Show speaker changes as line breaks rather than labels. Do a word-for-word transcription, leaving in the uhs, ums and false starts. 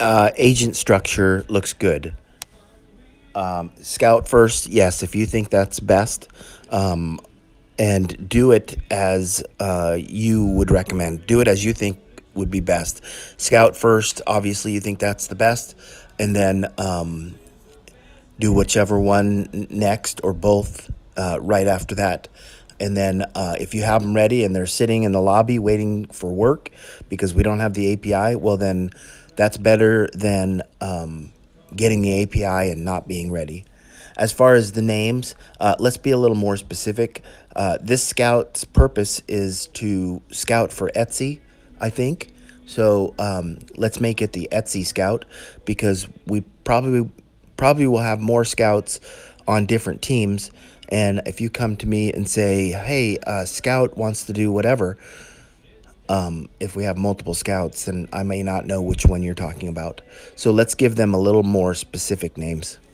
Uh, agent structure looks good. Scout first, yes, if you think that's best, um, and do it as uh, you would recommend. Do it as you think would be best. Scout first, obviously, you think that's the best, and then um, do whichever one next or both uh, right after that. And then uh, if you have them ready and they're sitting in the lobby waiting for work because we don't have the A P I, well, then that's better than um, getting the A P I and not being ready. As far as the names, uh, let's be a little more specific. Uh, this scout's purpose is to scout for Etsy, I think. So um, let's make it the Etsy Scout because we probably probably will have more scouts on different teams. And if you come to me and say, "Hey, uh, Scout wants to do whatever," if we have multiple scouts, then I may not know which one you're talking about. So let's give them a little more specific names.